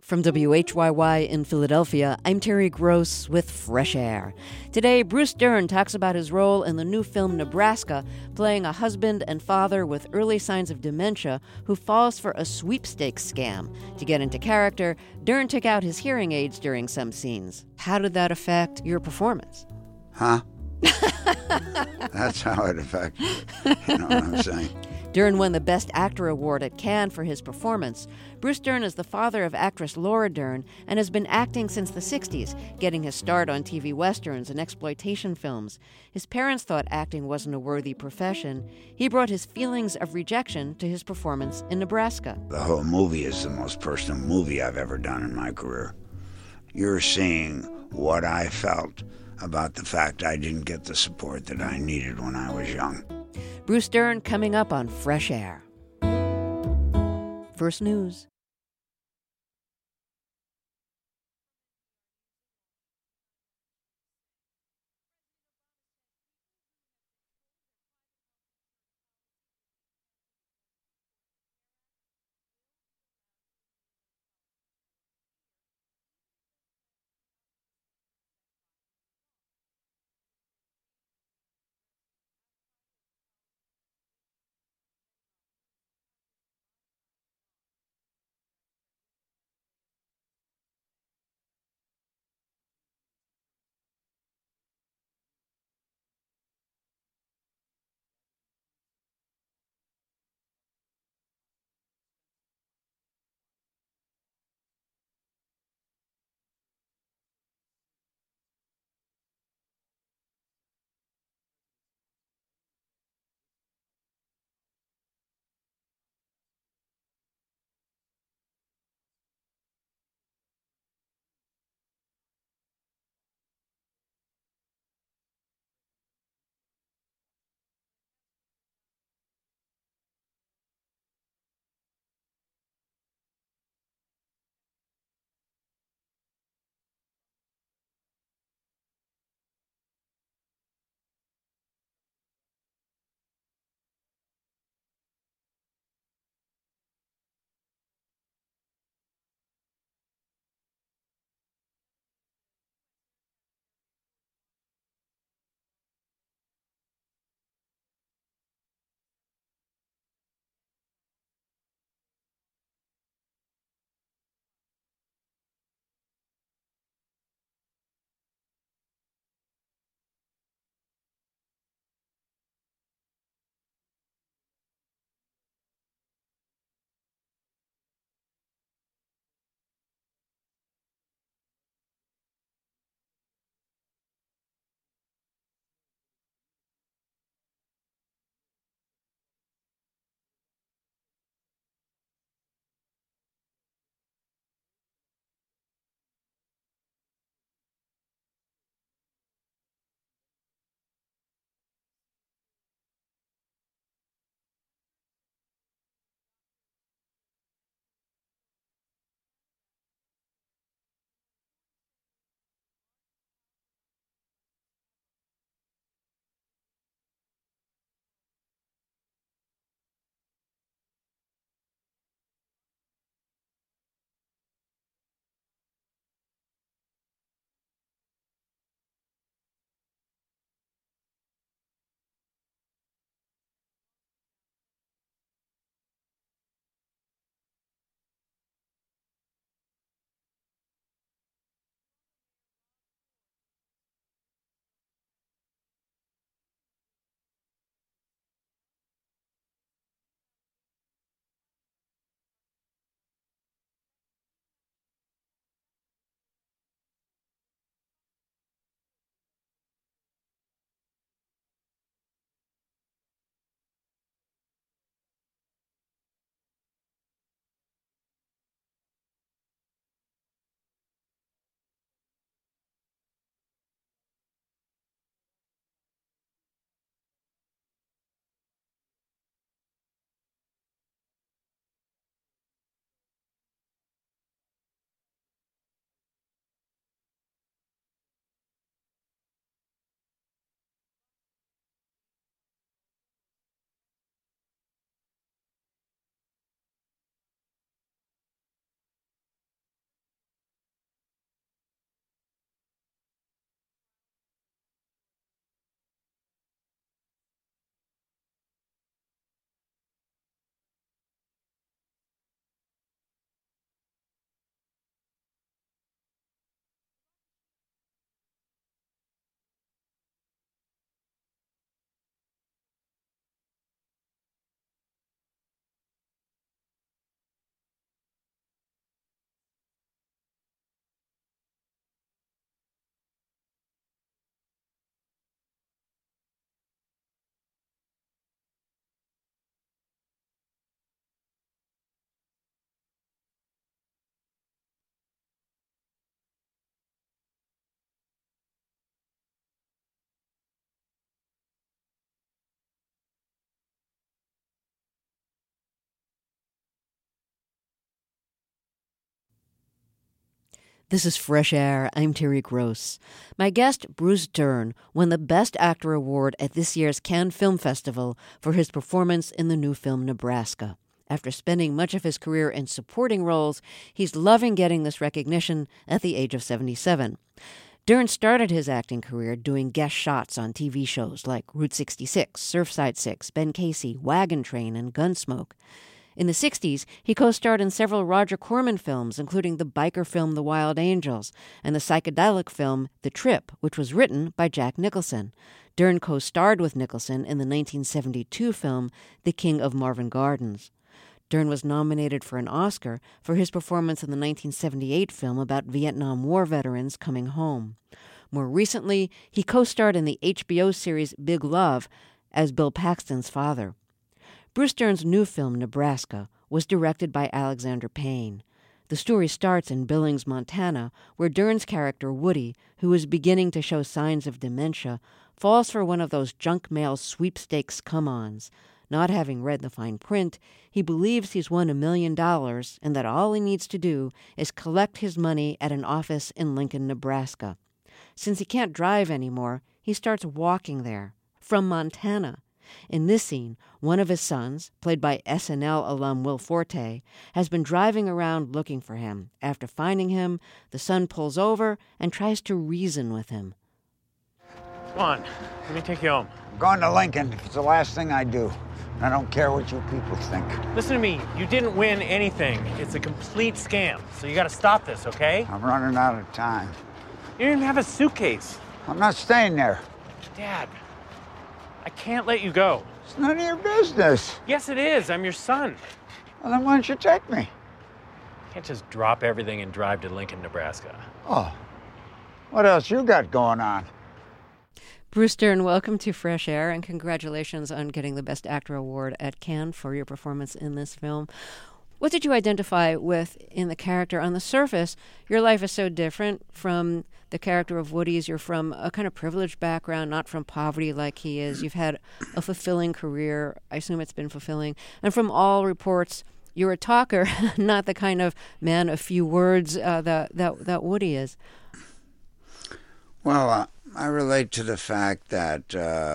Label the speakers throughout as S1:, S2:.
S1: From WHYY in Philadelphia, I'm Terry Gross with Fresh Air. Today, Bruce Dern talks about his role in the new film Nebraska, playing a husband and father with early signs of dementia who falls for a sweepstakes scam. To get into character, Dern took out his hearing aids during some scenes. How did that affect your performance?
S2: Huh? That's how it affects you. You know what I'm saying?
S1: Dern won the Best Actor award at Cannes for his performance. Bruce Dern is the father of actress Laura Dern and has been acting since the 60s, getting his start on TV westerns and exploitation films. His parents thought acting wasn't a worthy profession. He brought his feelings of rejection to his performance in Nebraska.
S2: The whole movie is the most personal movie I've ever done in my career. You're seeing what I felt about the fact I didn't get the support that I needed when I was young.
S1: Bruce Dern coming up on Fresh Air. First News. This is Fresh Air. I'm Terry Gross. My guest, Bruce Dern, won the Best Actor award at this year's Cannes Film Festival for his performance in the new film Nebraska. After spending much of his career in supporting roles, he's loving getting this recognition at the age of 77. Dern started his acting career doing guest shots on TV shows like Route 66, Surfside 6, Ben Casey, Wagon Train, and Gunsmoke. In the 60s, he co-starred in several Roger Corman films, including the biker film The Wild Angels and the psychedelic film The Trip, which was written by Jack Nicholson. Dern co-starred with Nicholson in the 1972 film The King of Marvin Gardens. Dern was nominated for an Oscar for his performance in the 1978 film about Vietnam War veterans coming home. More recently, he co-starred in the HBO series Big Love as Bill Paxton's father. Bruce Dern's new film, Nebraska, was directed by Alexander Payne. The story starts in Billings, Montana, where Dern's character, Woody, who is beginning to show signs of dementia, falls for one of those junk mail sweepstakes come-ons. Not having read the fine print, he believes he's won $1 million and that all he needs to do is collect his money at an office in Lincoln, Nebraska. Since he can't drive anymore, he starts walking there, from Montana. In this scene, one of his sons, played by SNL alum Will Forte, has been driving around looking for him. After finding him, the son pulls over and tries to reason with him.
S3: Come on, let me take you home.
S2: I'm going to Lincoln. It's the last thing I do. I don't care what you people think.
S3: Listen to me, you didn't win anything. It's a complete scam, so you gotta stop this, okay?
S2: I'm running out of time.
S3: You don't even have a suitcase.
S2: I'm not staying there.
S3: Dad, I can't let you go.
S2: It's none of your business.
S3: Yes, it is. I'm your son.
S2: Well, then why don't you take me?
S3: You can't just drop everything and drive to Lincoln, Nebraska.
S2: Oh, what else you got going on?
S1: Bruce Dern, welcome to Fresh Air, and congratulations on getting the Best Actor award at Cannes for your performance in this film. What did you identify with in the character? On the surface, your life is so different from the character of Woody's. You're from a kind of privileged background, not from poverty like he is. You've had a fulfilling career. I assume it's been fulfilling. And from all reports, you're a talker, not the kind of man of few words that Woody is.
S2: Well, I relate to the fact that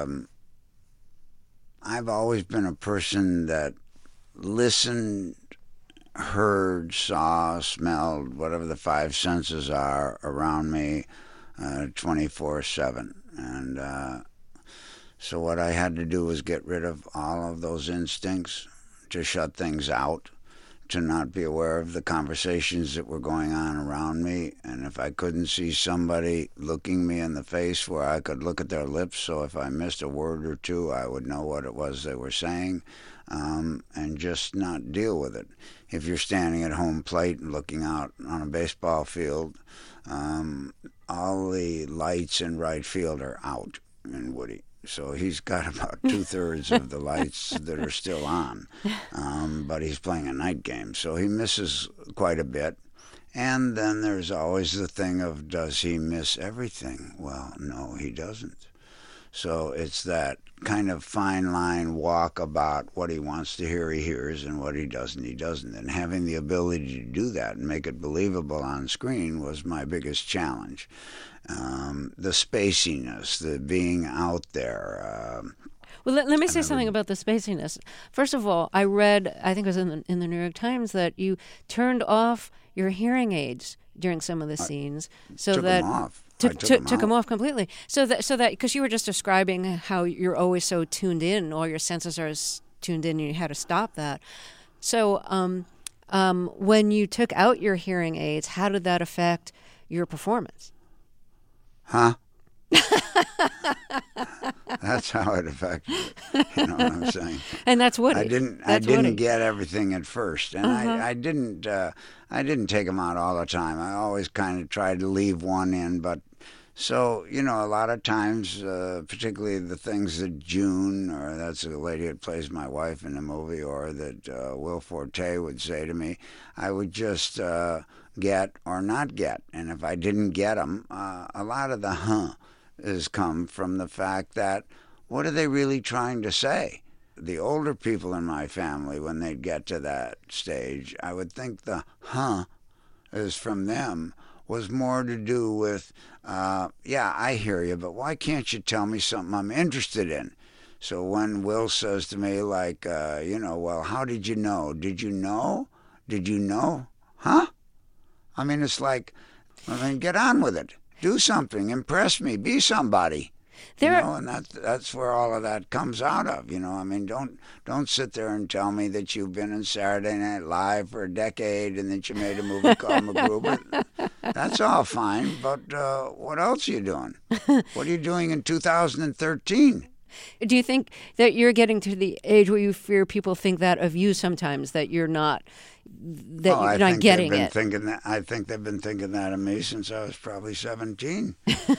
S2: I've always been a person that listened, heard, saw, smelled, whatever the five senses are around me 24/7. And so what I had to do was get rid of all of those instincts, to shut things out, to not be aware of the conversations that were going on around me. And if I couldn't see somebody looking me in the face where I could look at their lips, so if I missed a word or two, I would know what it was they were saying, and just not deal with it. If you're standing at home plate and looking out on a baseball field, all the lights in right field are out in Woody. So he's got about 2/3 of the lights that are still on, but he's playing a night game, so he misses quite a bit. And then there's always the thing of, does he miss everything? Well, no, he doesn't. So it's that kind of fine line walk about what he wants to hear, he hears, and what he doesn't. And having the ability to do that and make it believable on screen was my biggest challenge. The spaciness, the being out there.
S1: Well, let me say something about the spaciness. First of all, I read, I think it was in the New York Times, that you turned off your hearing aids during some of the scenes, so
S2: took
S1: that
S2: them off.
S1: took them off completely. So that because you were just describing how you're always so tuned in, all your senses are tuned in, and you had to stop that. So when you took out your hearing aids, how did that affect your performance?
S2: Huh? That's how it affected it. You know what I'm saying?
S1: And that's Woody.
S2: I didn't get everything at first, and I didn't take them out all the time. I always kind of tried to leave one in, but so a lot of times, particularly the things that June, or that's the lady that plays my wife in the movie, or that Will Forte would say to me, I would just get or not get, and if I didn't get them, a lot of the has come from the fact that, what are they really trying to say? The older people in my family, when they'd get to that stage, I would think the is from them. was more to do with, yeah, I hear you, but why can't you tell me something I'm interested in? So when Will says to me, like, well, how did you know? Did you know? Did you know? Huh? I mean, it's like, get on with it. Do something. Impress me. Be somebody. And that's where all of that comes out of. Don't sit there and tell me that you've been in Saturday Night Live for a decade and that you made a movie called MacGruber. That's all fine, but what else are you doing? What are you doing in 2013?
S1: Do you think that you're getting to the age where you fear people think that of you sometimes, that you're not, you're not getting it?
S2: I think they've been thinking that of me since I was probably 17.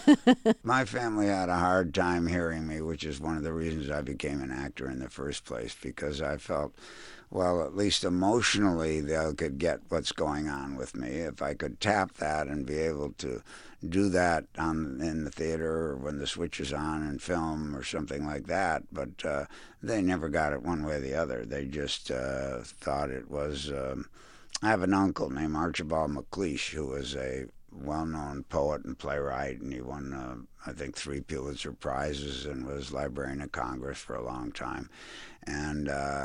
S2: My family had a hard time hearing me, which is one of the reasons I became an actor in the first place, because I felt, well, at least emotionally, they could get what's going on with me. If I could tap that and be able to do that in the theater or when the switch is on in film or something like that. But they never got it one way or the other. They just thought it was... I have an uncle named Archibald MacLeish, who was a well-known poet and playwright, and he won, I think, 3 Pulitzer Prizes and was Librarian of Congress for a long time. And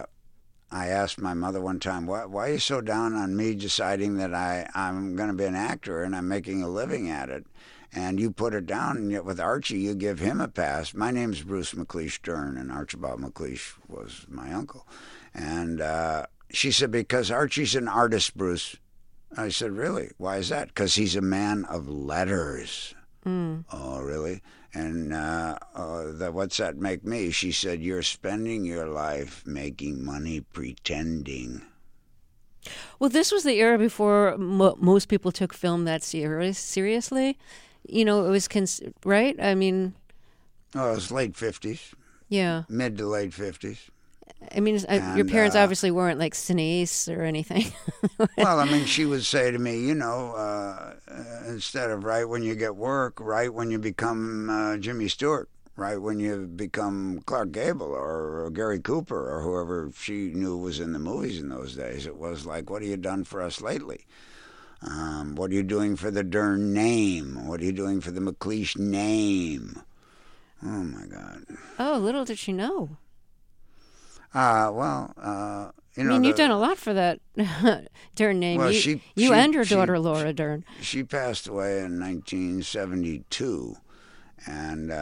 S2: I asked my mother one time, why are you so down on me deciding that I'm going to be an actor and I'm making a living at it? And you put it down, and yet with Archie, you give him a pass. My name's Bruce MacLeish Dern, and Archibald MacLeish was my uncle. And she said, because Archie's an artist, Bruce. I said, really? Why is that? Because he's a man of letters. Oh, really? And what's that make me? She said, you're spending your life making money pretending.
S1: Well, this was the era before most people took film that seriously. It was, right? I mean...
S2: Oh, it was late 50s.
S1: Yeah.
S2: Mid to late 50s.
S1: I mean, your parents obviously weren't like cineasts or anything.
S2: Well, I mean, she would say to me, instead of right when you get work, right when you become Jimmy Stewart, right when you become Clark Gable or Gary Cooper or whoever she knew was in the movies in those days. It was like, what have you done for us lately? What are you doing for the Dern name? What are you doing for the MacLeish name? Oh, my God.
S1: Oh, little did she know.
S2: You've
S1: done a lot for that Dern name.
S2: Well,
S1: you and your daughter, Laura Dern.
S2: She passed away in 1972. And in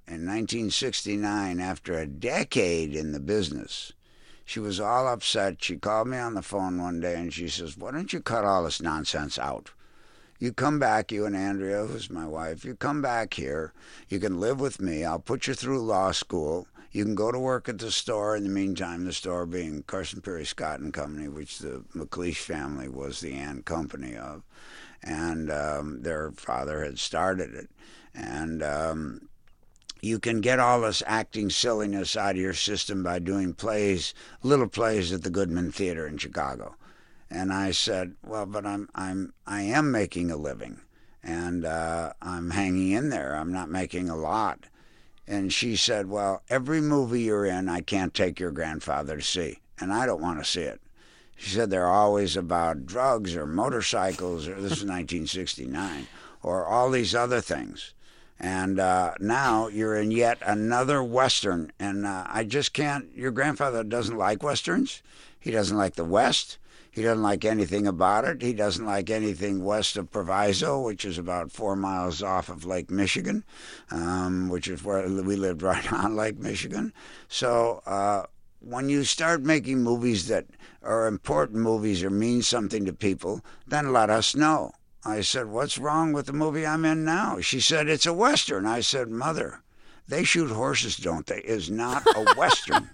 S2: 1969, after a decade in the business, she was all upset. She called me on the phone one day and she says, why don't you cut all this nonsense out? You come back, you and Andrea, who's my wife, you come back here. You can live with me. I'll put you through law school. You can go to work at the store. In the meantime, the store being Carson Perry Scott and Company, which the MacLeish family was the Ann Company of. And their father had started it. And you can get all this acting silliness out of your system by doing plays, little plays at the Goodman Theater in Chicago. And I said, well, but I am making a living, and I'm hanging in there. I'm not making a lot. And she said, well, every movie you're in, I can't take your grandfather to see, and I don't want to see it. She said they're always about drugs or motorcycles, or this is 1969, or all these other things. And now you're in yet another Western, and I just can't. Your grandfather doesn't like Westerns. He doesn't like the West. He doesn't like anything about it. He doesn't like anything west of Proviso, which is about 4 miles off of Lake Michigan, which is where we lived, right on Lake Michigan. So when you start making movies that are important movies or mean something to people, then let us know. I said, what's wrong with the movie I'm in now? She said, it's a Western. I said, Mother, they shoot horses, don't they? It's not a Western.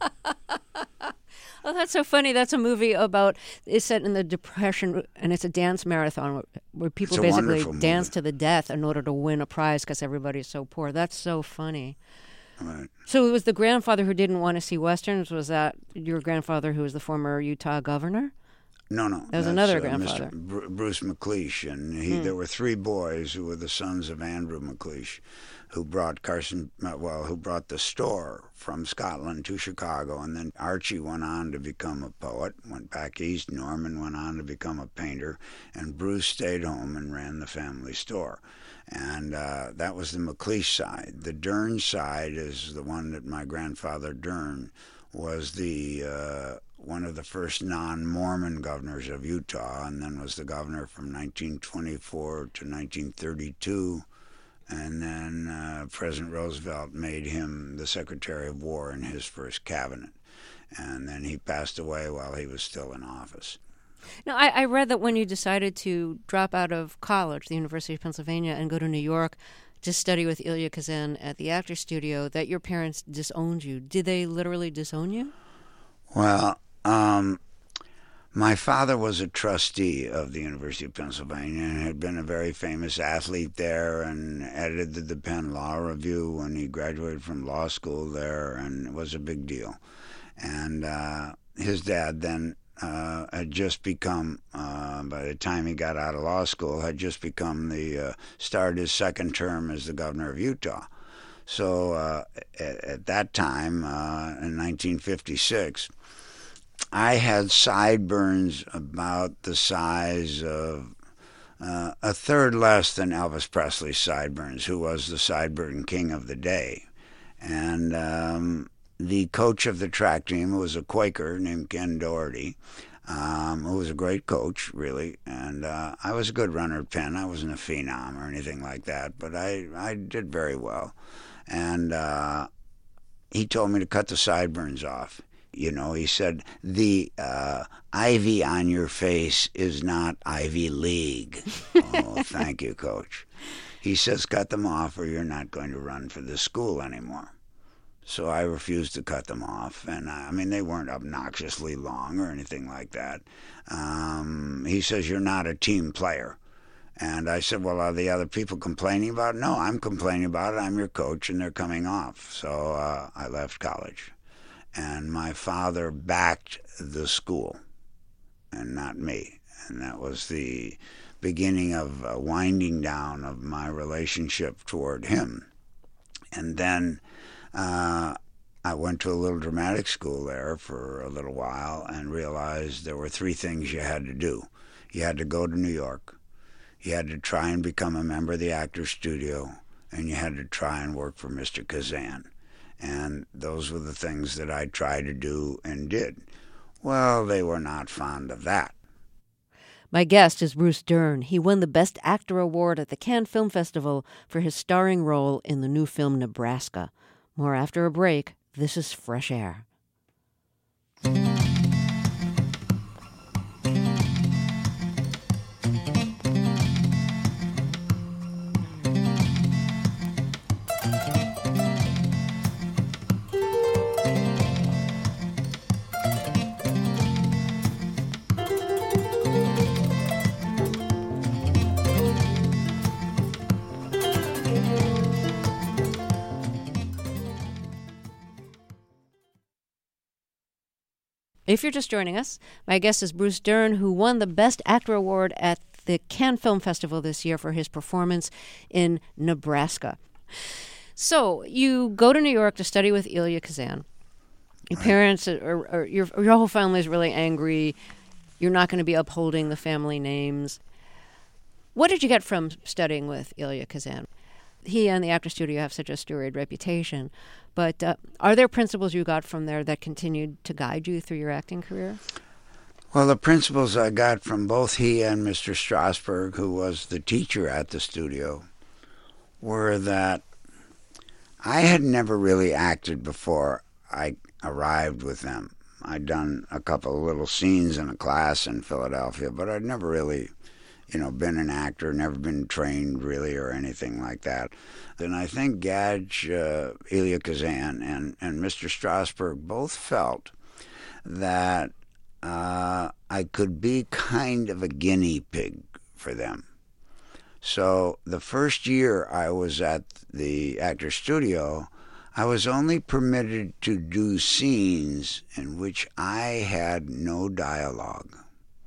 S1: Oh, that's so funny. That's a movie it's set in the Depression, and it's a dance marathon where people basically dance to the death in order to win a prize because everybody's so poor. That's so funny.
S2: Right.
S1: So it was the grandfather who didn't want to see Westerns? Was that your grandfather who was the former Utah governor?
S2: No,
S1: That was another grandfather.
S2: Mr. Bruce McLeish, and there were three boys who were the sons of Andrew McLeish, who brought who brought the store from Scotland to Chicago, and then Archie went on to become a poet, went back east. Norman went on to become a painter, and Bruce stayed home and ran the family store. And that was the McLeish side. The Dern side is the one that my grandfather Dern was the one of the first non-Mormon governors of Utah, and then was the governor from 1924 to 1932. And then President Roosevelt made him the Secretary of War in his first cabinet. And then he passed away while he was still in office.
S1: Now, I read that when you decided to drop out of college, the University of Pennsylvania, and go to New York to study with Elia Kazan at the Actors Studio, that your parents disowned you. Did they literally disown you?
S2: Well, my father was a trustee of the University of Pennsylvania and had been a very famous athlete there and edited the Penn Law Review when he graduated from law school there, and it was a big deal. And his dad then had just become, by the time he got out of law school, had just become started his second term as the governor of Utah. So at that time, in 1956, I had sideburns about the size of a third less than Elvis Presley's sideburns, who was the sideburn king of the day. And the coach of the track team was a Quaker named Ken Doherty, who was a great coach, really. And I was a good runner at Penn. I wasn't a phenom or anything like that, but I did very well. And he told me to cut the sideburns off. You know, he said, the ivy on your face is not Ivy League. Oh, thank you, Coach. He says, cut them off or you're not going to run for this school anymore. So I refused to cut them off. And I mean, they weren't obnoxiously long or anything like that. He says, you're not a team player. And I said, well, are the other people complaining about it? No, I'm complaining about it. I'm your coach, and they're coming off. So I left college. And my father backed the school and not me. And that was the beginning of a winding down of my relationship toward him. And then I went to a little dramatic school there for a little while and realized there were three things you had to do. You had to go to New York. You had to try and become a member of the Actors Studio. And you had to try and work for Mr. Kazan. And those were the things that I tried to do and did. Well, they were not fond of that.
S1: My guest is Bruce Dern. He won the Best Actor Award at the Cannes Film Festival for his starring role in the new film Nebraska. More after a break. This is Fresh Air. If you're just joining us, my guest is Bruce Dern, who won the Best Actor Award at the Cannes Film Festival this year for his performance in Nebraska. So you go to New York to study with Elia Kazan. Your parents, or your whole family is really angry. You're not going to be upholding the family names. What did you get from studying with Elia Kazan? He and the Actors Studio have such a storied reputation. But are there principles you got from there that continued to guide you through your acting career?
S2: Well, the principles I got from both he and Mr. Strasberg, who was the teacher at the studio, were that I had never really acted before I arrived with them. I'd done a couple of little scenes in a class in Philadelphia, but I'd never really, been an actor, never been trained really or anything like that. And I think Gadge, Elia Kazan, and Mr. Strasberg both felt that I could be kind of a guinea pig for them. So the first year I was at the Actors Studio, I was only permitted to do scenes in which I had no dialogue.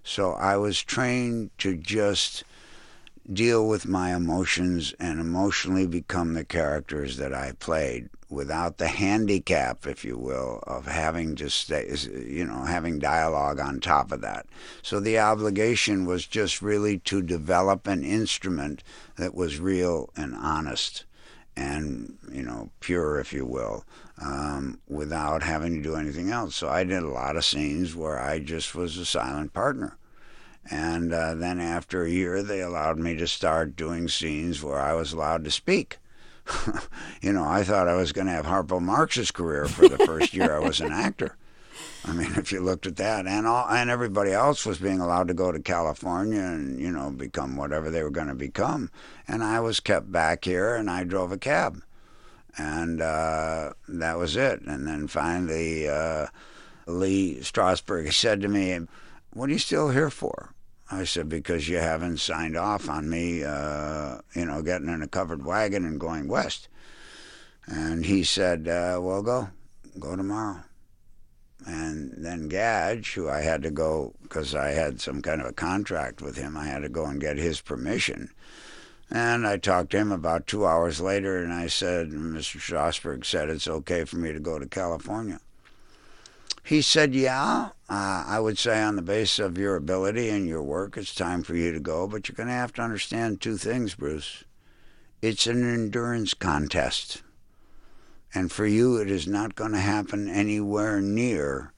S2: So I was trained to just deal with my emotions and emotionally become the characters that I played without the handicap, if you will, of having to stay, having dialogue on top of that. So the obligation was just really to develop an instrument that was real and honest and, pure, if you will, without having to do anything else. So I did a lot of scenes where I just was a silent partner. And then after a year, they allowed me to start doing scenes where I was allowed to speak. I thought I was going to have Harpo Marx's career for the first year I was an actor. I mean, if you looked at that, and everybody else was being allowed to go to California and become whatever they were going to become, and I was kept back here, and I drove a cab, and that was it. And then finally, Lee Strasberg said to me, "What are you still here for?" I said, "Because you haven't signed off on me, getting in a covered wagon and going west." And he said, "Well, go tomorrow." And then Gadge, who I had to go, because I had some kind of a contract with him, I had to go and get his permission. And I talked to him about 2 hours later, and I said, "Mr. Strasberg said it's okay for me to go to California." He said, "Yeah, I would say on the basis of your ability and your work, it's time for you to go, but you're going to have to understand two things, Bruce. It's an endurance contest. And for you, it is not going to happen anywhere near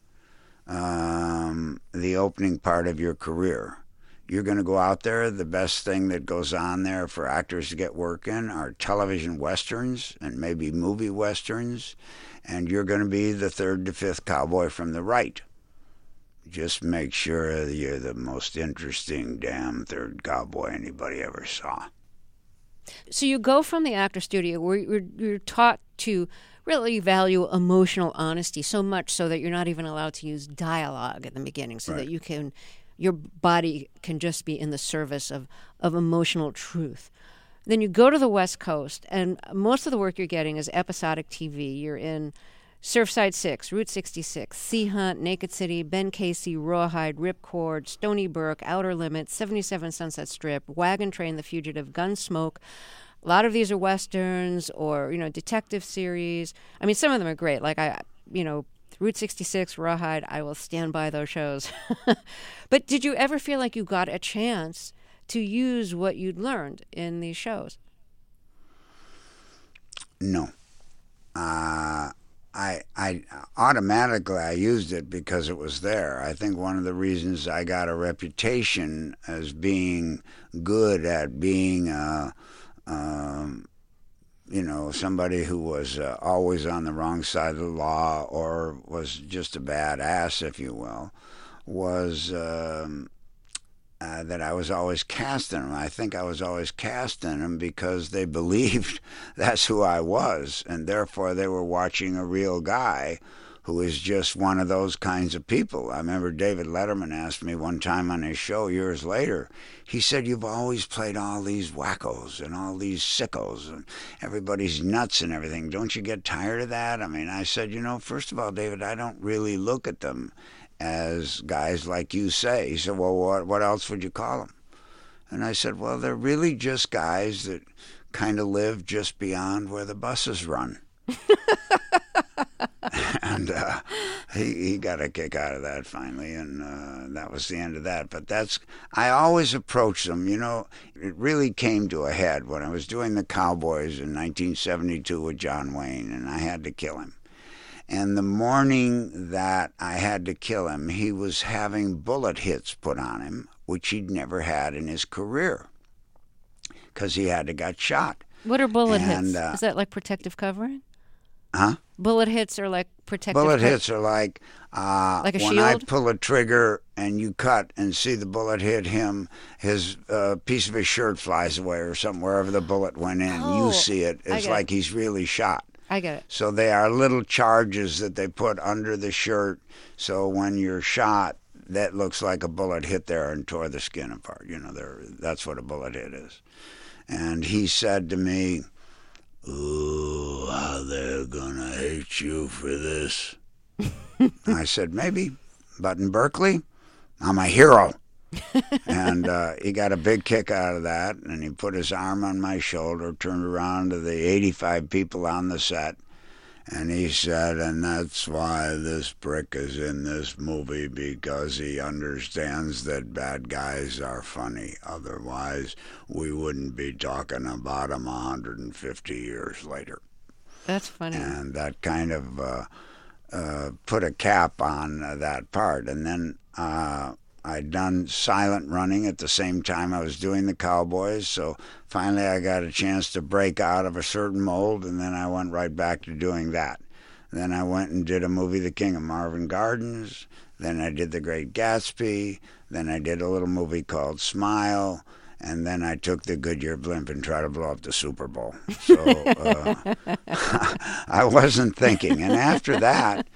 S2: the opening part of your career. You're going to go out there. The best thing that goes on there for actors to get work in are television westerns and maybe movie westerns. And you're going to be the third to fifth cowboy from the right. Just make sure that you're the most interesting damn third cowboy anybody ever saw."
S1: So you go from the actor studio where you're taught to really value emotional honesty so much so that you're not even allowed to use dialogue at the beginning, so
S2: Right.
S1: that your body can just be in the service of emotional truth. Then you go to the West Coast, and most of the work you're getting is episodic TV. You're in Surfside 6, Route 66, Sea Hunt, Naked City, Ben Casey, Rawhide, Ripcord, Stony Brook, Outer Limits, 77 Sunset Strip, Wagon Train, The Fugitive, Gunsmoke. A lot of these are westerns or, detective series. I mean, some of them are great. Like, Route 66, Rawhide, I will stand by those shows. But did you ever feel like you got a chance to use what you'd learned in these shows?
S2: No. I automatically I used it because it was there. I think one of the reasons I got a reputation as being good at being somebody who was always on the wrong side of the law or was just a badass, if you will, was that I was always cast in them. I think I was always cast in them because they believed that's who I was, and therefore they were watching a real guy who is just one of those kinds of people. I remember David Letterman asked me one time on his show years later, he said, "You've always played all these wackos and all these sickos and everybody's nuts and everything. Don't you get tired of that?" I mean, I said, first of all, David, I don't really look at them as guys like you say. He said, "Well, what else would you call them?" And I said, "Well, they're really just guys that kind of live just beyond where the buses run." And he got a kick out of that finally, and that was the end of that. But I always approach them, it really came to a head when I was doing the Cowboys in 1972 with John Wayne, and I had to kill him. And the morning that I had to kill him, he was having bullet hits put on him, which he'd never had in his career, because he had got shot.
S1: What are bullet hits? Is that like protective covering?
S2: Huh?
S1: Bullet hits are like protective.
S2: Bullet hits are like
S1: a
S2: when
S1: shield?
S2: I pull a trigger and you cut and see the bullet hit him, his piece of his shirt flies away or something, wherever the bullet went in.
S1: Oh,
S2: you see it. It's like he's really shot.
S1: I get it.
S2: So they are little charges that they put under the shirt, so when you're shot, that looks like a bullet hit there and tore the skin apart. That's what a bullet hit is. And he said to me, "Ooh, how they're gonna hate you for this." I said, "Maybe, but in Berkeley, I'm a hero." And he got a big kick out of that, and he put his arm on my shoulder, turned around to the 85 people on the set, and he said, and that's why this brick is in this movie, because he understands that bad guys are funny. Otherwise, we wouldn't be talking about them 150 years later.
S1: That's funny.
S2: And that kind of put a cap on that part. And then I'd done silent running at the same time I was doing the Cowboys, so finally I got a chance to break out of a certain mold, and then I went right back to doing that. Then I went and did a movie, The King of Marvin Gardens. Then I did The Great Gatsby. Then I did a little movie called Smile. And then I took the Goodyear blimp and tried to blow up the Super Bowl. So I wasn't thinking. And after that,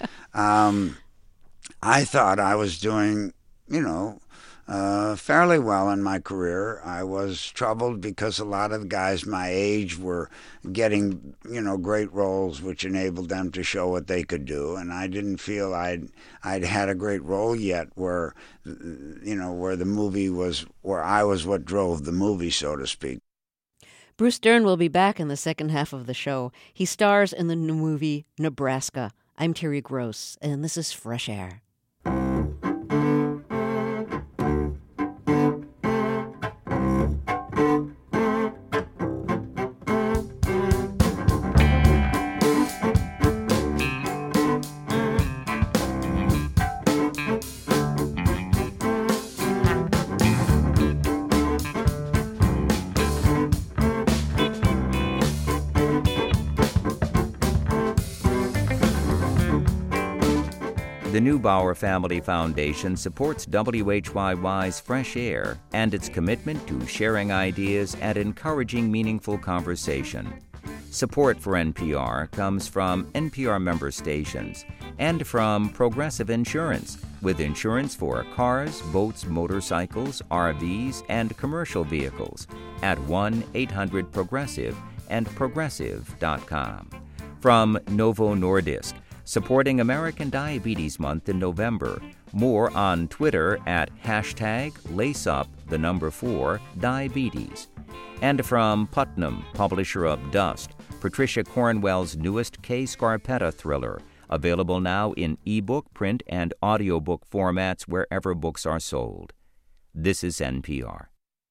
S2: I thought I was doing, fairly well in my career. I was troubled because a lot of the guys my age were getting, great roles, which enabled them to show what they could do. And I didn't feel I'd had a great role yet where, where the movie was, where I was what drove the movie, so to speak.
S1: Bruce Dern will be back in the second half of the show. He stars in the new movie Nebraska. I'm Terry Gross, and this is Fresh Air.
S4: The Neubauer Family Foundation supports WHYY's Fresh Air and its commitment to sharing ideas and encouraging meaningful conversation. Support for NPR comes from NPR member stations and from Progressive Insurance, with insurance for cars, boats, motorcycles, RVs, and commercial vehicles at 1-800-PROGRESSIVE and progressive.com. From Novo Nordisk, supporting American Diabetes Month in November. More on Twitter at #LaceUp4Diabetes. And from Putnam, publisher of Dust, Patricia Cornwell's newest Kay Scarpetta thriller, available now in ebook, print, and audiobook formats wherever books are sold. This is NPR.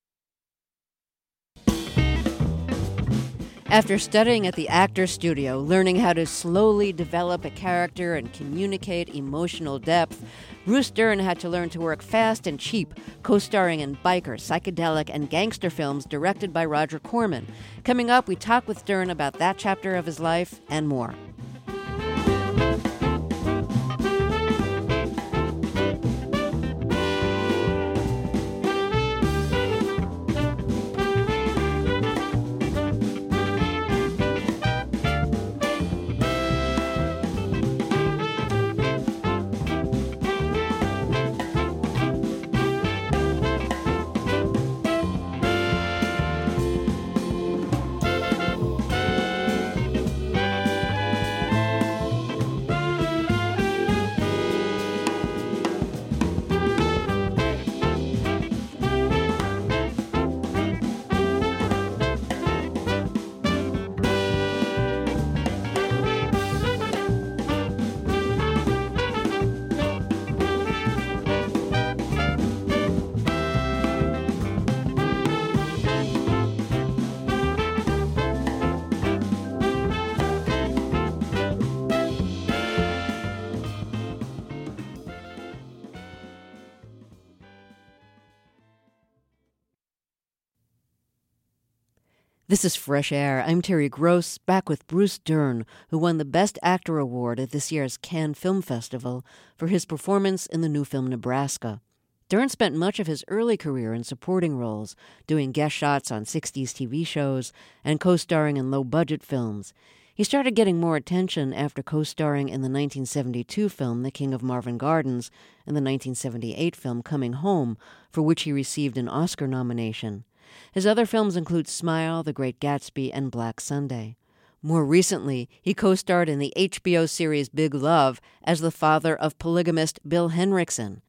S1: After studying at the Actors Studio, learning how to slowly develop a character and communicate emotional depth, Bruce Dern had to learn to work fast and cheap, co-starring in biker, psychedelic, and gangster films directed by Roger Corman. Coming up, we talk with Dern about that chapter of his life and more. This is Fresh Air. I'm Terry Gross, back with Bruce Dern, who won the Best Actor Award at this year's Cannes Film Festival for his performance in the new film Nebraska. Dern spent much of his early career in supporting roles, doing guest shots on 60s TV shows and co-starring in low-budget films. He started getting more attention after co-starring in the 1972 film The King of Marvin Gardens and the 1978 film Coming Home, for which he received an Oscar nomination. His other films include Smile, The Great Gatsby, and Black Sunday. More recently, he co-starred in the HBO series Big Love as the father of polygamist Bill Henriksen.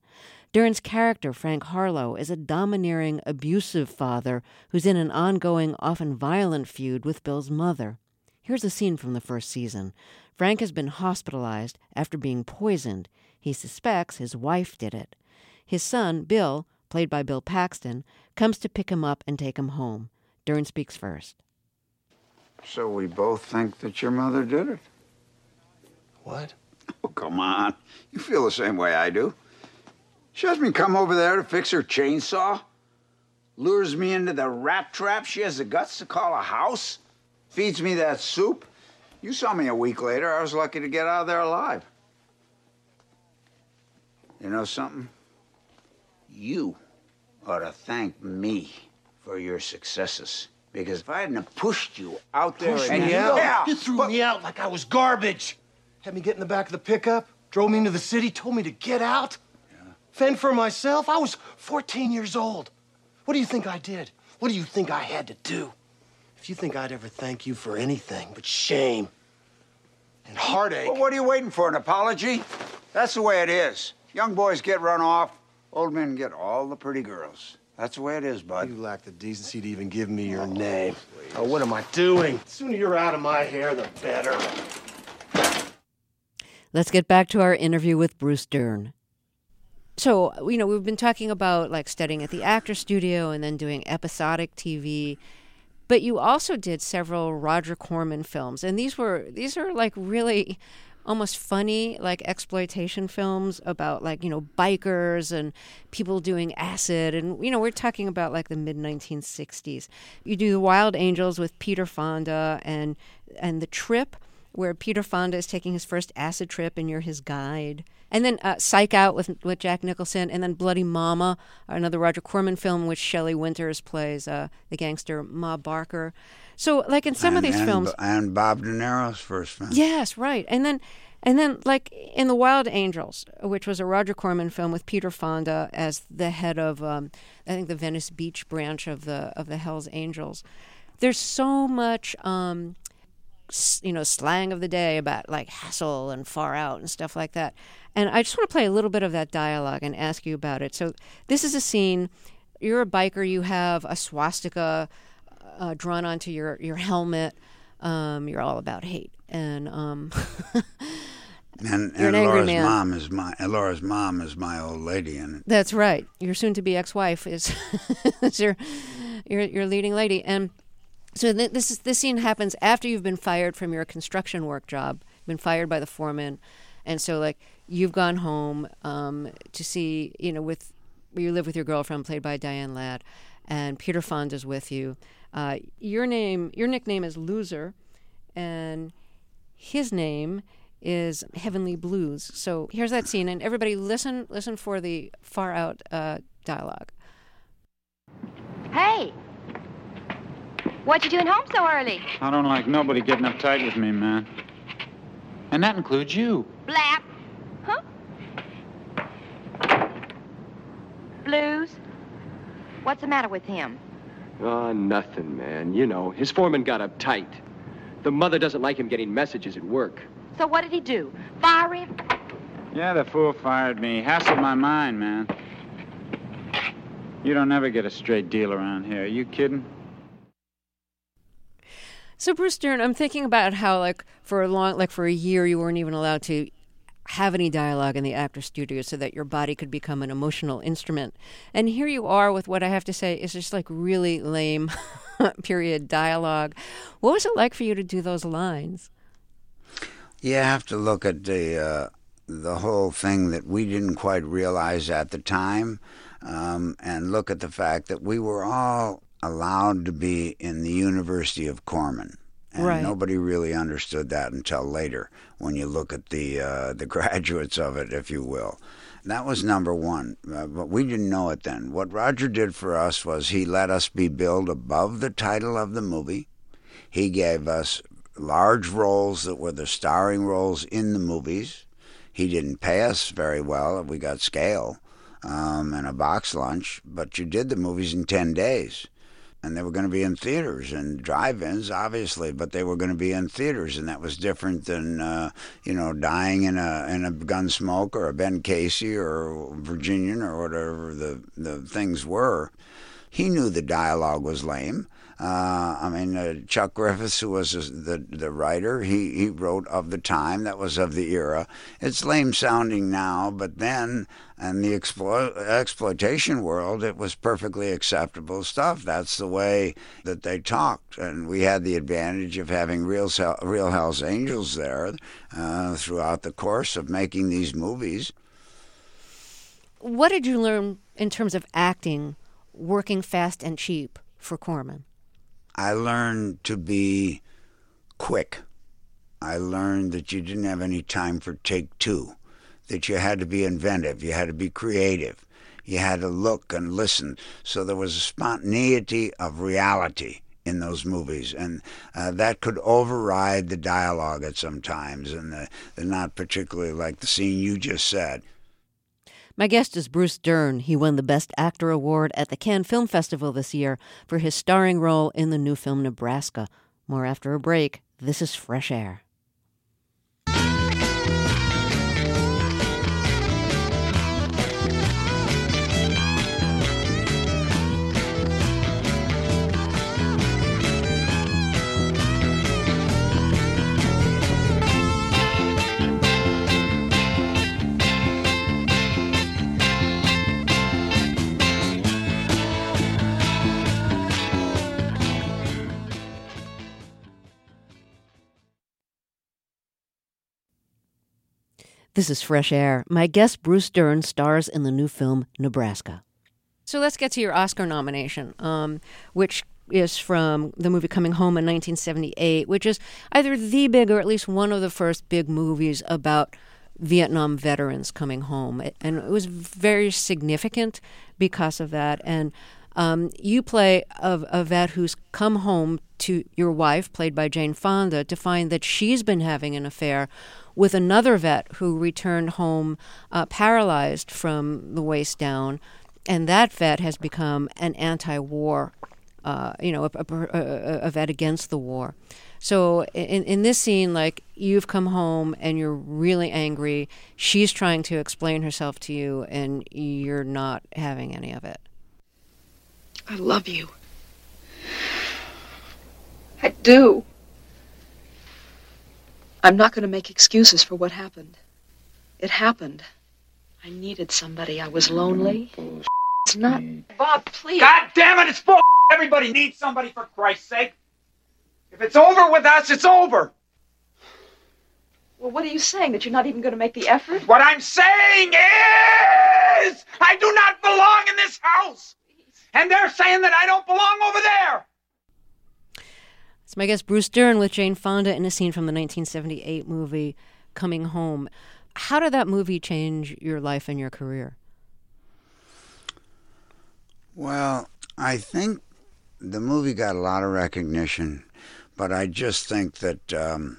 S1: Dern's character, Frank Harlow, is a domineering, abusive father who's in an ongoing, often violent feud with Bill's mother. Here's a scene from the first season. Frank has been hospitalized after being poisoned. He suspects his wife did it. His son, Bill, played by Bill Paxton, comes to pick him up and take him home. Dern speaks first.
S2: So we both think that your mother did it?
S5: What?
S2: Oh, come on. You feel the same way I do. She has me come over there to fix her chainsaw, lures me into the rat trap she has the guts to call a house, feeds me that soup. You saw me a week later. I was lucky to get out of there alive. You know something? You ought to thank me for your successes. Because if I hadn't have pushed you out there
S5: You threw me out like I was garbage. Had me get in the back of the pickup, drove me into the city, told me to get out, fend for myself. I was 14 years old. What do you think I did? What do you think I had to do? If you think I'd ever thank you for anything but shame and heartache.
S2: Well, what are you waiting for, an apology? That's the way it is. Young boys get run off, old men get all the pretty girls. That's the way it is, bud.
S5: You lack the decency to even give me your name. Oh, what am I doing? The sooner you're out of my hair, the better.
S1: Let's get back to our interview with Bruce Dern. So, we've been talking about like studying at the Actors Studio and then doing episodic TV. But you also did several Roger Corman films, and these are like really almost funny, like exploitation films about like, bikers and people doing acid. And, we're talking about like the mid-1960s. You do The Wild Angels with Peter Fonda and The Trip, where Peter Fonda is taking his first acid trip and you're his guide. And then Psych Out with Jack Nicholson, and then Bloody Mama, another Roger Corman film in which Shelley Winters plays the gangster Ma Barker. So, like in some of these films,
S2: and Bob De Niro's first film.
S1: Yes, right. And then, like in The Wild Angels, which was a Roger Corman film with Peter Fonda as the head of, I think, the Venice Beach branch of the Hells Angels. There's so much, slang of the day about like hassle and far out and stuff like that. And I just want to play a little bit of that dialogue and ask you about it. So this is a scene. You're a biker. You have a swastika drawn onto your helmet. You're all about hate. And
S2: and
S1: you're an angry man.
S2: Laura's mom is my old lady in it.
S1: That's right. Your soon-to-be ex-wife is your leading lady. And so this scene happens after you've been fired from your construction work job. You've been fired by the foreman. And so, like, you've gone home to see, where you live with your girlfriend, played by Diane Ladd, and Peter Fonda's with you. Your nickname is Loser, and his name is Heavenly Blues. So here's that scene, and everybody listen for the far out dialogue.
S6: Hey, what you doing home so early?
S7: I don't like nobody getting uptight with me, man. And that includes you.
S6: Blap. Huh? Blues? What's the matter with him?
S8: Oh, nothing, man. His foreman got uptight. The mother doesn't like him getting messages at work.
S6: So what did he do? Fire him?
S7: Yeah, the fool fired me. Hassled my mind, man. You don't ever get a straight deal around here. Are you kidding?
S1: So, Bruce Dern, I'm thinking about how, like, for a year, you weren't even allowed to have any dialogue in the Actors Studio so that your body could become an emotional instrument. And here you are with what I have to say is just, like, really lame period dialogue. What was it like for you to do those lines?
S2: You have to look at the whole thing that we didn't quite realize at the time, and look at the fact that we were all allowed to be in the University of Corman. And
S1: right.
S2: Nobody really understood that until later, when you look at the graduates of it, if you will. That was number one, but we didn't know it then. What Roger did for us was he let us be billed above the title of the movie. He gave us large roles that were the starring roles in the movies. He didn't pay us very well. We got scale and a box lunch, but you did the movies in 10 days. and they were going to be in theaters and drive-ins, obviously, but they were going to be in theaters, and that was different than dying in a Gunsmoke or a Ben Casey or Virginian or whatever the things were. He knew the dialogue was lame. Chuck Griffiths, who was the writer, he wrote of the time, that was of the era. It's lame sounding now, but then in the exploitation world, it was perfectly acceptable stuff. That's the way that they talked. And we had the advantage of having Real Hell's Angels there throughout the course of making these movies.
S1: What did you learn in terms of acting, working fast and cheap for Corman?
S2: I learned to be quick. I learned that you didn't have any time for take two, that you had to be inventive, you had to be creative, you had to look and listen. So there was a spontaneity of reality in those movies, and that could override the dialogue at some times, and the not particularly like the scene you just said.
S1: My guest is Bruce Dern. He won the Best Actor award at the Cannes Film Festival this year for his starring role in the new film Nebraska. More after a break. This is Fresh Air. This is Fresh Air. My guest, Bruce Dern, stars in the new film Nebraska. So let's get to your Oscar nomination, which is from the movie Coming Home in 1978, which is either the big or at least one of the first big movies about Vietnam veterans coming home. And it was very significant because of that. And you play a vet who's come home to your wife, played by Jane Fonda, to find that she's been having an affair with another vet who returned home paralyzed from the waist down, and that vet has become an anti-war, a vet against the war. So in this scene, like, you've come home and you're really angry. She's trying to explain herself to you, and you're not having any of it.
S9: I love you. I do. I'm not going to make excuses for what happened. It happened. I needed somebody. I was lonely. It's not... Bob, please.
S10: God damn it, it's bull. Everybody needs somebody, for Christ's sake. If it's over with us, it's over.
S9: Well, what are you saying? That you're not even going to make the effort?
S10: What I'm saying is I do not belong in this house. And they're saying that I don't belong over there.
S1: It's my guest, Bruce Dern, with Jane Fonda in a scene from the 1978 movie Coming Home. How did that movie change your life and your career?
S2: Well, I think the movie got a lot of recognition, but I just think that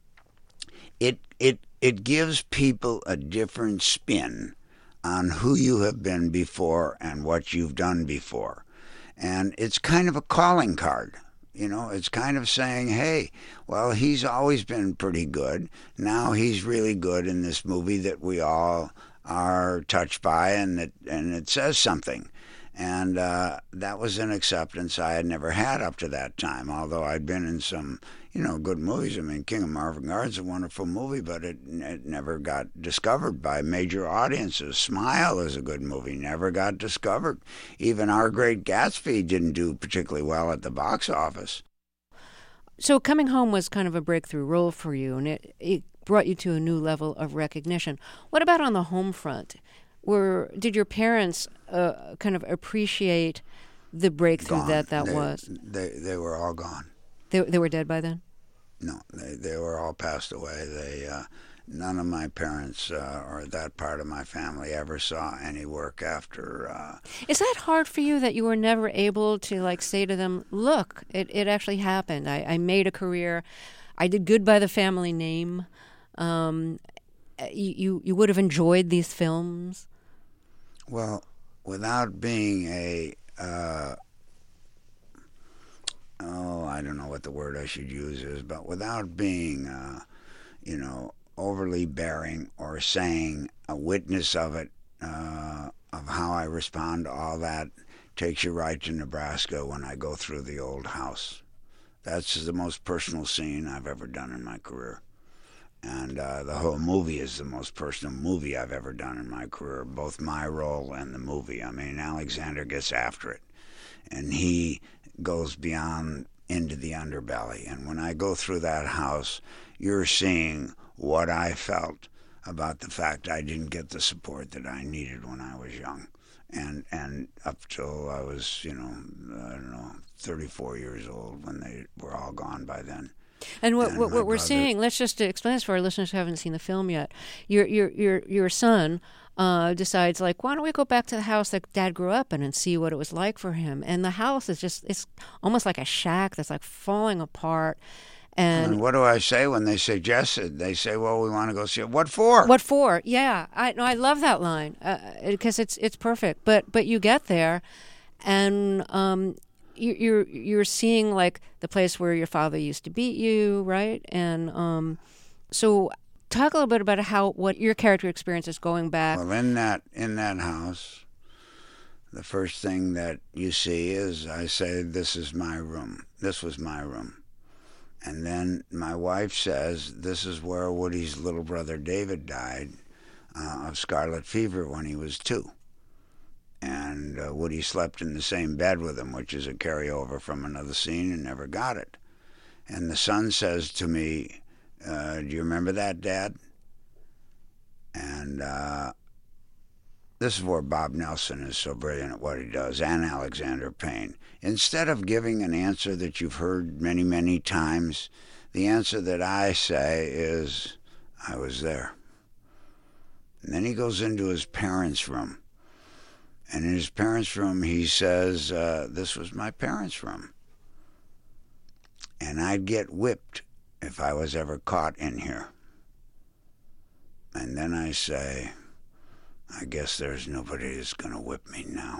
S2: it gives people a different spin on who you have been before and what you've done before. And it's kind of a calling card. You know, it's kind of saying, hey, well, he's always been pretty good. Now he's really good in this movie that we all are touched by, and it says something. And that was an acceptance I had never had up to that time, although I'd been in some, good movies. I mean, King of Marvin Gard's a wonderful movie, but it never got discovered by major audiences. Smile is a good movie, never got discovered. Even Our Great Gatsby didn't do particularly well at the box office.
S1: So Coming Home was kind of a breakthrough role for you, and it brought you to a new level of recognition. What about on the home front? Did your parents kind of appreciate the breakthrough
S2: Gone.
S1: that was?
S2: They were all gone.
S1: They were dead by then?
S2: No, they were all passed away. None of my parents or that part of my family ever saw any work after.
S1: Is that hard for you, that you were never able to say to them, look, it actually happened. I made a career. I did good by the family name. You would have enjoyed these films?
S2: Well, without being what the word I should use is, but without being, overly bearing or saying a witness of it, of how I respond to all that, takes you right to Nebraska when I go through the old house. That's the most personal scene I've ever done in my career. And the whole movie is the most personal movie I've ever done in my career, both my role and the movie. I mean, Alexander gets after it, and he goes beyond into the underbelly. And when I go through that house, you're seeing what I felt about the fact I didn't get the support that I needed when I was young. And up till I was, 34 years old, when they were all gone by then.
S1: And what we're seeing, let's just explain this for our listeners who haven't seen the film yet. Your son decides, like, why don't we go back to the house that Dad grew up in and see what it was like for him? And the house is it's almost like a shack that's like falling apart. And
S2: what do I say when they suggest it? They say, well, we want to go see it. What for?
S1: What for? Yeah. I love that line because it's perfect. But you get there and you're seeing like the place where your father used to beat you, right? And so talk a little bit about what your character experience is going back.
S2: Well, in that house, the first thing that you see is I say, this is my room. This was my room. And then my wife says, this is where Woody's little brother David died of scarlet fever when he was 2. And Woody slept in the same bed with him, which is a carryover from another scene, and never got it. And the son says to me, do you remember that, Dad? And this is where Bob Nelson is so brilliant at what he does, and Alexander Payne. Instead of giving an answer that you've heard many, many times, the answer that I say is, I was there. And then he goes into his parents' room. And in his parents' room, he says, this was my parents' room. And I'd get whipped if I was ever caught in here. And then I say, I guess there's nobody that's going to whip me now.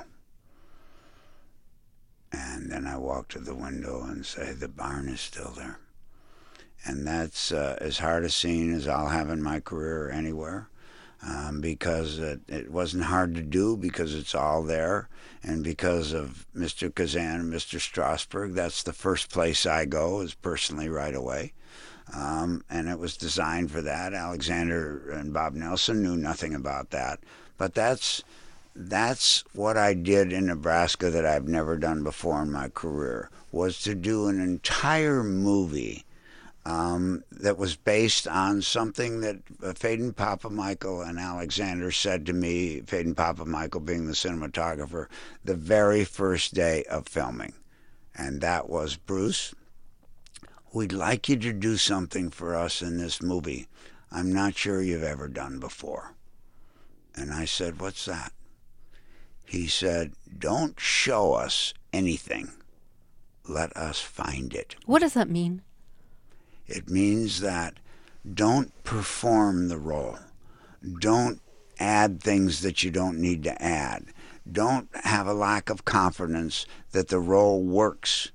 S2: And then I walk to the window and say, the barn is still there. And that's as hard a scene as I'll have in my career anywhere, because it wasn't hard to do, because it's all there. And because of Mr. Kazan and Mr. Strasberg, that's the first place I go, is personally right away. And it was designed for that. Alexander and Bob Nelson knew nothing about that. But that's what I did in Nebraska that I've never done before in my career, was to do an entire movie that was based on something that Phaedon Papamichael and Alexander said to me, Phaedon Papamichael being the cinematographer, the very first day of filming. And that was, Bruce, we'd like you to do something for us in this movie I'm not sure you've ever done before. And I said, what's that? He said, don't show us anything. Let us find it.
S1: What does that mean?
S2: It means that don't perform the role. Don't add things that you don't need to add. Don't have a lack of confidence that the role works.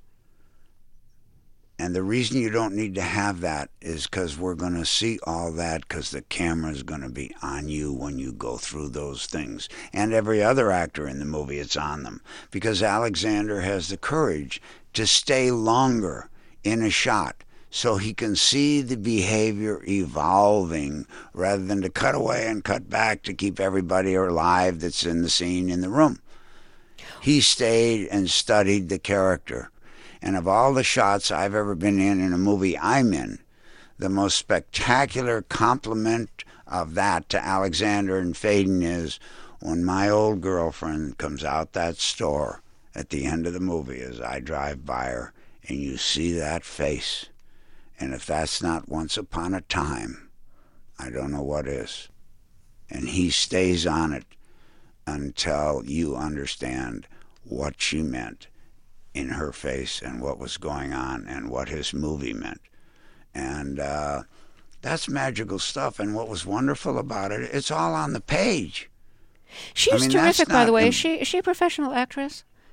S2: And the reason you don't need to have that is because we're going to see all that, because the camera's going to be on you when you go through those things. And every other actor in the movie, it's on them. Because Alexander has the courage to stay longer in a shot so he can see the behavior evolving rather than to cut away and cut back to keep everybody alive that's in the scene in the room. He stayed and studied the character. And of all the shots I've ever been in a movie I'm in, the most spectacular compliment of that to Alexander and Phaedon is when my old girlfriend comes out that store at the end of the movie as I drive by her, and you see that face. And if that's not Once Upon a Time, I don't know what is. And he stays on it until you understand what she meant in her face and what was going on and what his movie meant. And that's magical stuff. And what was wonderful about it, it's all on the page.
S1: She's terrific, by the way. Is she a professional actress?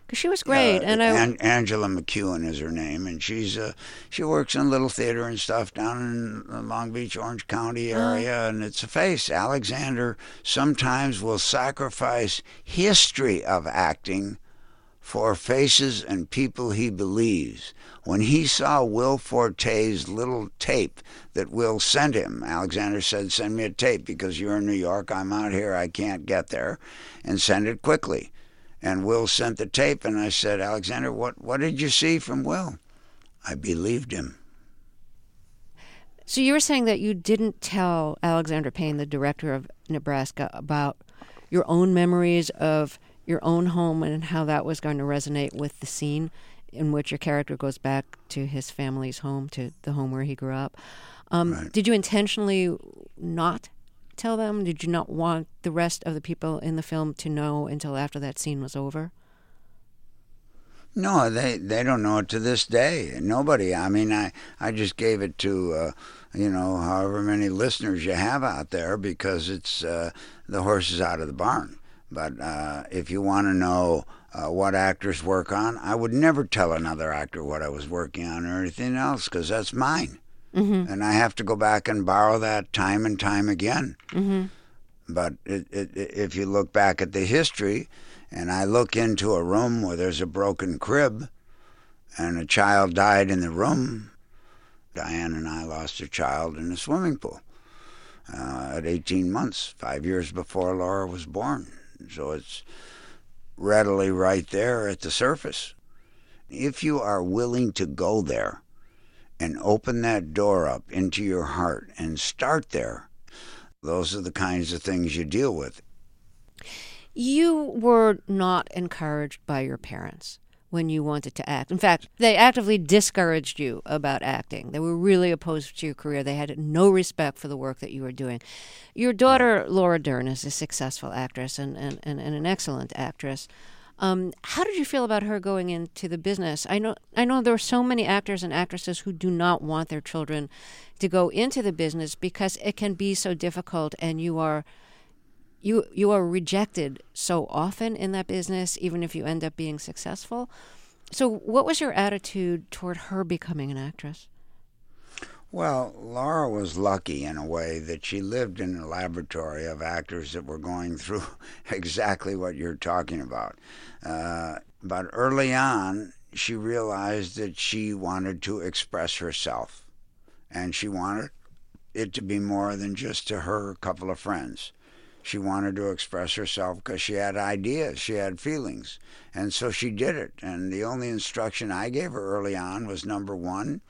S1: Because she was great.
S2: Angela McEwen is her name, and she works in a little theater and stuff down in the Long Beach, Orange County area, and it's a face. Alexander sometimes will sacrifice history of acting for faces and people he believes. When he saw Will Forte's little tape that Will sent him, Alexander said, "Send me a tape because you're in New York, I'm out here, I can't get there, and send it quickly." And Will sent the tape, and I said, "Alexander, what did you see from Will?" I believed him.
S1: So you were saying that you didn't tell Alexander Payne, the director of Nebraska, about your own memories of your own home and how that was going to resonate with the scene in which your character goes back to his family's home, to the home where he grew up.
S2: Right.
S1: Did you intentionally not tell them? Did you not want the rest of the people in the film to know until after that scene was over?
S2: No, they don't know it to this day. Nobody. I mean, I just gave it to, however many listeners you have out there, because it's the horse is out of the barn. But if you want to know what actors work on, I would never tell another actor what I was working on or anything else, because that's mine. Mm-hmm. And I have to go back and borrow that time and time again. Mm-hmm. But if you look back at the history, and I look into a room where there's a broken crib and a child died in the room, Diane and I lost a child in a swimming pool at 18 months, 5 years before Laura was born. So it's readily right there at the surface. If you are willing to go there and open that door up into your heart and start there, those are the kinds of things you deal with.
S1: You were not encouraged by your parents when you wanted to act. In fact, they actively discouraged you about acting. They were really opposed to your career. They had no respect for the work that you were doing. Your daughter, Laura Dern, is a successful actress and an excellent actress. How did you feel about her going into the business? I know there are so many actors and actresses who do not want their children to go into the business because it can be so difficult, and you are rejected so often in that business, even if you end up being successful. So what was your attitude toward her becoming an actress?
S2: Well, Laura was lucky in a way that she lived in a laboratory of actors that were going through exactly what you're talking about. But early on, she realized that she wanted to express herself, and she wanted it to be more than just to her couple of friends. She wanted to express herself because she had ideas, she had feelings, and so she did it. And the only instruction I gave her early on was, number one,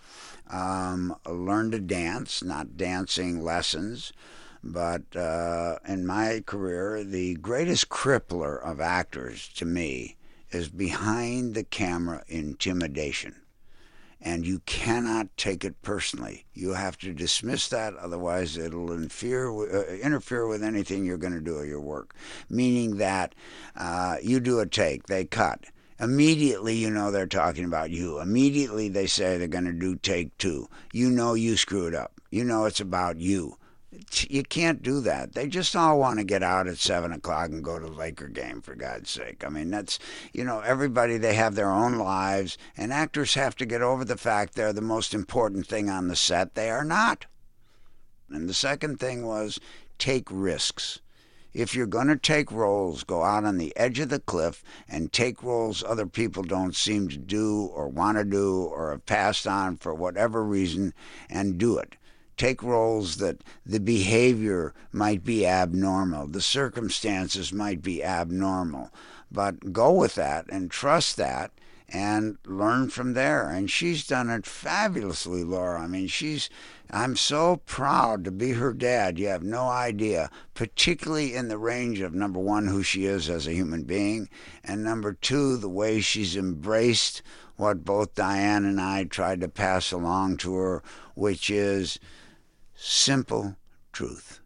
S2: learn to dance, not dancing lessons. But in my career, the greatest crippler of actors to me is behind the camera intimidation. And you cannot take it personally. You have to dismiss that, otherwise it'll interfere with anything you're going to do at your work. Meaning that you do a take, they cut. Immediately you know they're talking about you. Immediately they say they're going to do take two. You know you screwed up. You know it's about you. You can't do that. They just all want to get out at 7 o'clock and go to the Laker game, for God's sake. I mean, that's, everybody, they have their own lives, and actors have to get over the fact they're the most important thing on the set. They are not. And the second thing was, take risks. If you're going to take roles, go out on the edge of the cliff and take roles other people don't seem to do or want to do or have passed on for whatever reason, and do it. Take roles that the behavior might be abnormal, the circumstances might be abnormal, but go with that and trust that and learn from there. And she's done it fabulously, Laura. I mean, I'm so proud to be her dad. You have no idea, particularly in the range of, number one, who she is as a human being, and number two, the way she's embraced what both Diane and I tried to pass along to her, which is simple truth.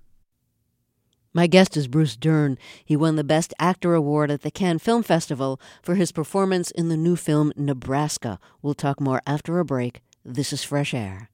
S1: My guest is Bruce Dern. He won the Best Actor Award at the Cannes Film Festival for his performance in the new film Nebraska. We'll talk more after a break. This is Fresh Air.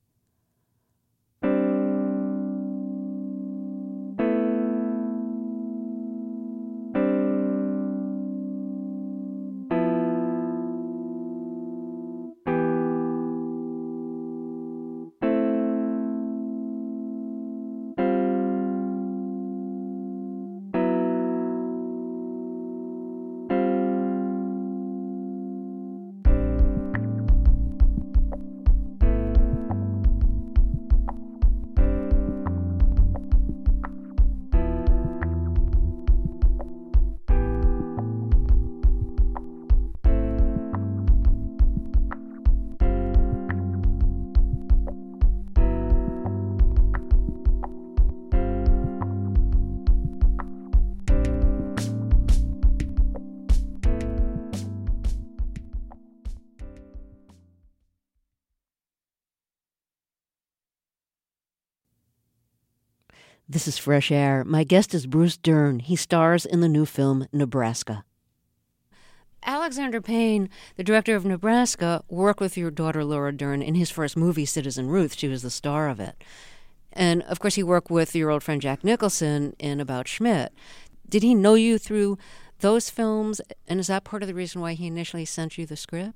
S1: This is Fresh Air. My guest is Bruce Dern. He stars in the new film Nebraska. Alexander Payne, the director of Nebraska, worked with your daughter Laura Dern in his first movie, Citizen Ruth. She was the star of it. And, of course, he worked with your old friend Jack Nicholson in About Schmidt. Did he know you through those films, and is that part of the reason why he initially sent you the script?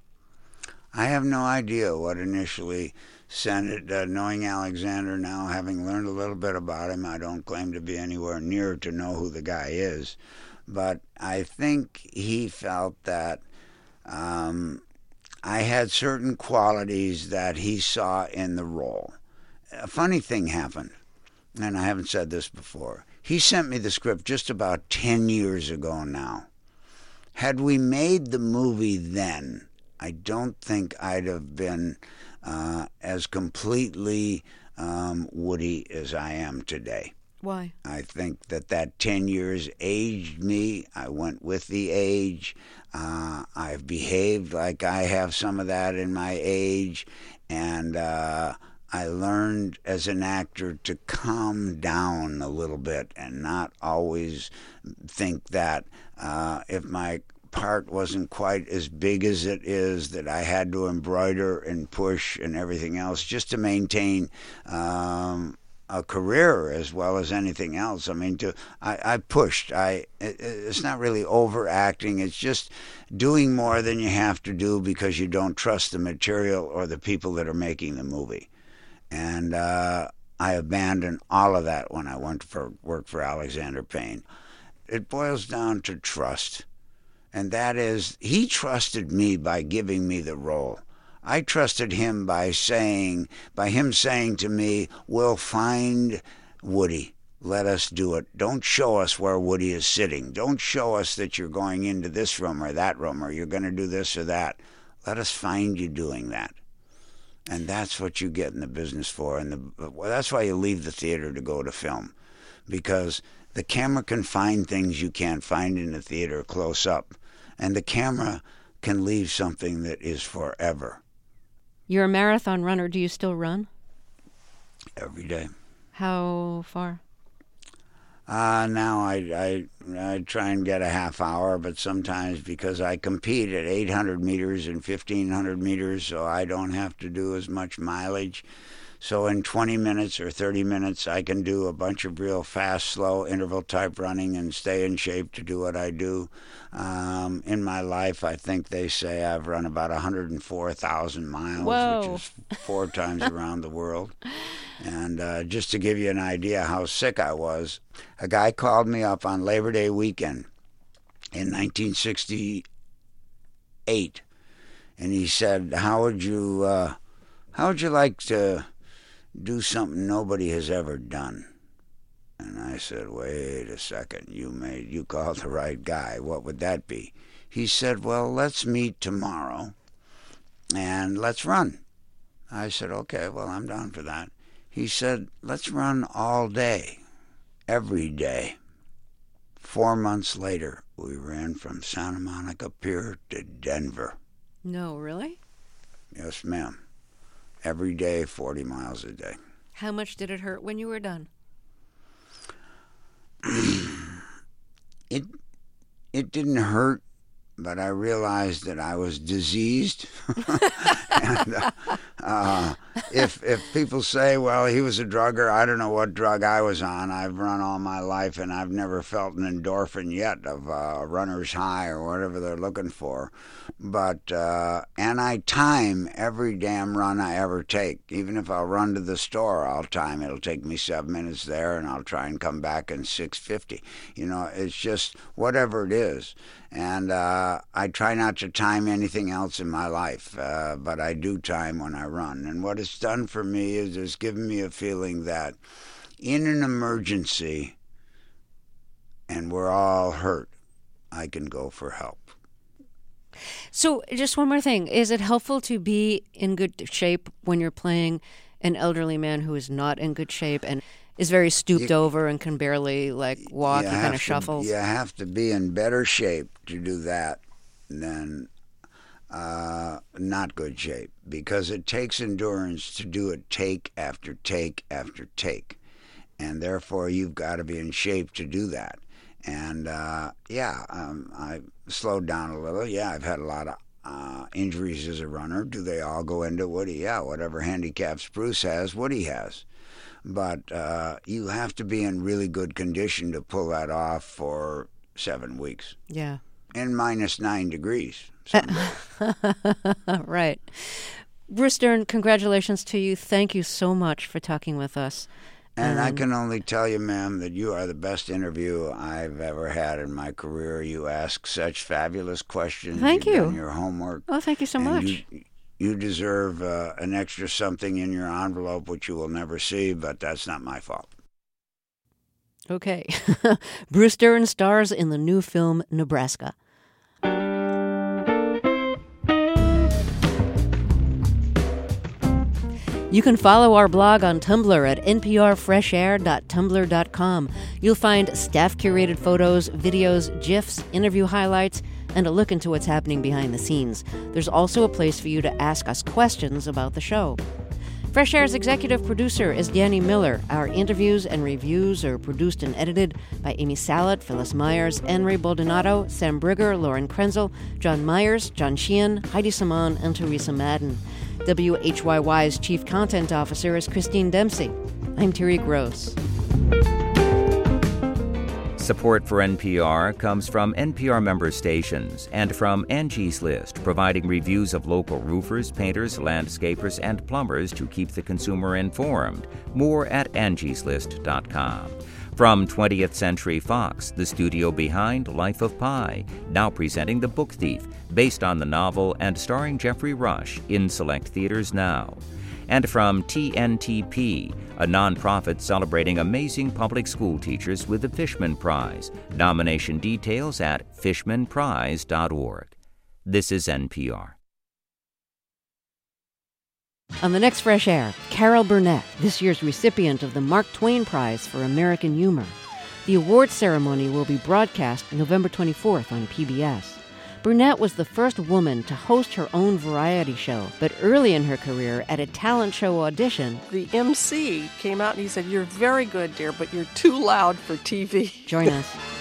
S2: I have no idea what initially sent it. Knowing Alexander now, having learned a little bit about him, I don't claim to be anywhere near to know who the guy is. But I think he felt that I had certain qualities that he saw in the role. A funny thing happened, and I haven't said this before. He sent me the script just about 10 years ago now. Had we made the movie then, I don't think I'd have been as completely Woody as I am today.
S1: Why?
S2: I think that 10 years aged me. I went with the age. I've behaved like I have some of that in my age. And I learned as an actor to calm down a little bit and not always think that if my part wasn't quite as big as it is, that I had to embroider and push and everything else just to maintain a career as well as anything else. I mean, I pushed. It's not really overacting. It's just doing more than you have to do because you don't trust the material or the people that are making the movie. And I abandoned all of that when I went for work for Alexander Payne. It boils down to trust. And that is, he trusted me by giving me the role. I trusted him by him saying to me, we'll find Woody. Let us do it. Don't show us where Woody is sitting. Don't show us that you're going into this room or that room or you're going to do this or that. Let us find you doing that. And that's what you get in the business for. And that's why you leave the theater to go to film. Because the camera can find things you can't find in the theater close up. And the camera can leave something that is forever.
S1: You're a marathon runner. Do you still run?
S2: Every day.
S1: How far?
S2: Now I try and get a half hour, but sometimes because I compete at 800 meters and 1,500 meters, so I don't have to do as much mileage. So in 20 minutes or 30 minutes, I can do a bunch of real fast, slow interval type running and stay in shape to do what I do. In my life, I think they say I've run about 104,000 miles,
S1: Whoa.
S2: which is 4 times around the world. And just to give you an idea how sick I was, a guy called me up on Labor Day weekend in 1968, and he said, "How would you like to do something nobody has ever done?" And I said, "Wait a second, you called the right guy. What would that be?" He said, "Well, let's meet tomorrow and let's run." I said, "Okay, well, I'm down for that." He said, "Let's run all day, every day." 4 months later, we ran from Santa Monica Pier to Denver.
S1: No, really?
S2: Yes, ma'am. Every day, 40 miles a day.
S1: How much did it hurt when you were done?
S2: It didn't hurt, but I realized that I was diseased. And if people say, well, he was a drugger, I don't know what drug I was on. I've run all my life, and I've never felt an endorphin yet of a runner's high or whatever they're looking for. But and I time every damn run I ever take. Even if I'll run to the store, I'll time. It'll take me 7 minutes there, and I'll try and come back in 6:50. You know, it's just whatever it is. And I try not to time anything else in my life, but I do time when I run. And what it's done for me is it's given me a feeling that in an emergency, and we're all hurt, I can go for help.
S1: So just one more thing. Is it helpful to be in good shape when you're playing an elderly man who is not in good shape and is very stooped over and can barely walk? He kind of shuffles.
S2: You have to be in better shape to do that than not good shape, because it takes endurance to do it take after take after take. and therefore you've got to be in shape to do that. And I slowed down a little. Yeah, I've had a lot of injuries as a runner. Do they all go into Woody? Yeah, whatever handicaps Bruce has, Woody has. But you have to be in really good condition to pull that off for 7 weeks.
S1: Yeah.
S2: In -9 degrees.
S1: Right. Bruce Dern, congratulations to you. Thank you so much for talking with us.
S2: And I can only tell you, ma'am, that you are the best interview I've ever had in my career. You ask such fabulous questions.
S1: Thank you.
S2: You've done your homework.
S1: Oh, thank you so much.
S2: You deserve an extra something in your envelope, which you will never see, but that's not my fault.
S1: Okay. Bruce Dern stars in the new film Nebraska. You can follow our blog on Tumblr at nprfreshair.tumblr.com. You'll find staff-curated photos, videos, GIFs, interview highlights, and a look into what's happening behind the scenes. There's also a place for you to ask us questions about the show. Fresh Air's executive producer is Danny Miller. Our interviews and reviews are produced and edited by Amy Salat, Phyllis Myers, Henry Baldonado, Sam Brigger, Lauren Krenzel, John Myers, John Sheehan, Heidi Saman, and Teresa Madden. WHYY's Chief Content Officer is Christine Dempsey. I'm Terry Gross.
S4: Support for NPR comes from NPR member stations and from Angie's List, providing reviews of local roofers, painters, landscapers, and plumbers to keep the consumer informed. More at angieslist.com. From 20th Century Fox, the studio behind Life of Pi, now presenting The Book Thief, based on the novel and starring Jeffrey Rush, in select theaters now. And from TNTP, a nonprofit celebrating amazing public school teachers with the Fishman Prize. Nomination details at fishmanprize.org. This is NPR.
S1: On the next Fresh Air, Carol Burnett, this year's recipient of the Mark Twain Prize for American Humor. The awards ceremony will be broadcast November 24th on PBS. Burnett was the first woman to host her own variety show, but early in her career, at a talent show audition,
S11: the MC came out and he said, "You're very good, dear, but you're too loud for TV."
S1: Join us.